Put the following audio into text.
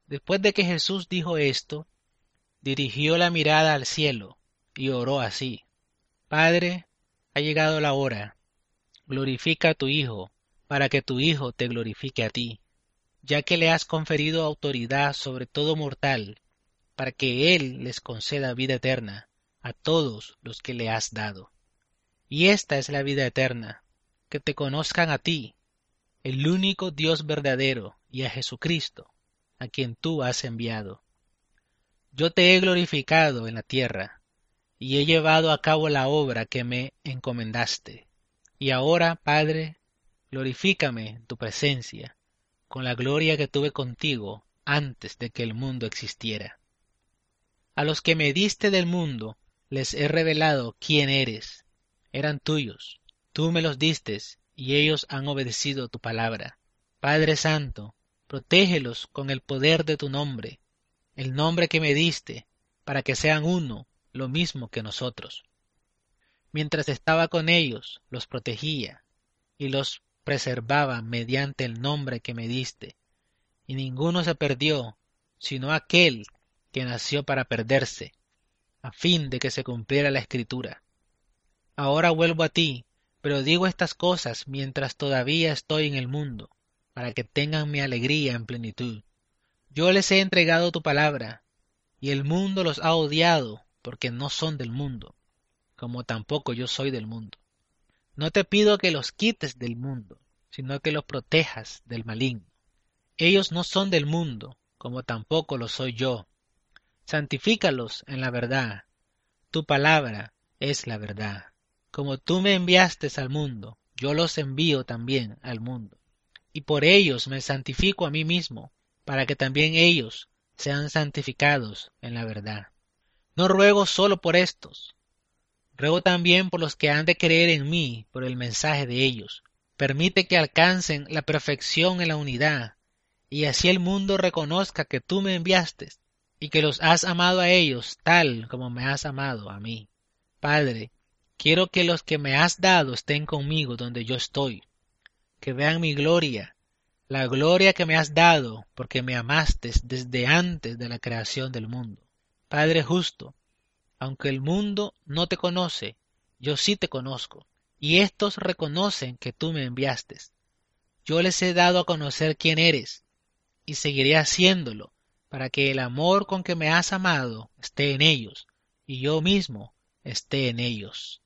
Después de que Jesús dijo esto, dirigió la mirada al cielo y oró así: Padre, ha llegado la hora. Glorifica a tu Hijo, para que tu Hijo te glorifique a ti, ya que le has conferido autoridad sobre todo mortal, para que Él les conceda vida eterna a todos los que le has dado. Y esta es la vida eterna, que te conozcan a ti, el único Dios verdadero, y a Jesucristo, a quien tú has enviado. Yo te he glorificado en la tierra, y he llevado a cabo la obra que me encomendaste. Y ahora, Padre, glorifícame en tu presencia, con la gloria que tuve contigo antes de que el mundo existiera. A los que me diste del mundo, les he revelado quién eres. Eran tuyos, tú me los distes, y ellos han obedecido tu palabra. Padre Santo, protégelos con el poder de tu nombre, el nombre que me diste, para que sean uno, lo mismo que nosotros. Mientras estaba con ellos, los protegía, y los preservaba mediante el nombre que me diste, y ninguno se perdió, sino aquel que nació para perderse, a fin de que se cumpliera la Escritura. Ahora vuelvo a ti, pero digo estas cosas mientras todavía estoy en el mundo, para que tengan mi alegría en plenitud. Yo les he entregado tu palabra, y el mundo los ha odiado, porque no son del mundo, como tampoco yo soy del mundo. No te pido que los quites del mundo, sino que los protejas del maligno. Ellos no son del mundo, como tampoco lo soy yo. Santifícalos en la verdad. Tu palabra es la verdad. Como tú me enviaste al mundo, yo los envío también al mundo. Y por ellos me santifico a mí mismo, para que también ellos sean santificados en la verdad. No ruego solo por estos, ruego también por los que han de creer en mí por el mensaje de ellos. Permite que alcancen la perfección en la unidad, y así el mundo reconozca que tú me enviaste y que los has amado a ellos tal como me has amado a mí. Padre, quiero que los que me has dado estén conmigo donde yo estoy, que vean mi gloria, la gloria que me has dado porque me amaste desde antes de la creación del mundo. Padre justo, aunque el mundo no te conoce, yo sí te conozco, y éstos reconocen que tú me enviaste. Yo les he dado a conocer quién eres, y seguiré haciéndolo, para que el amor con que me has amado esté en ellos, y yo mismo esté en ellos.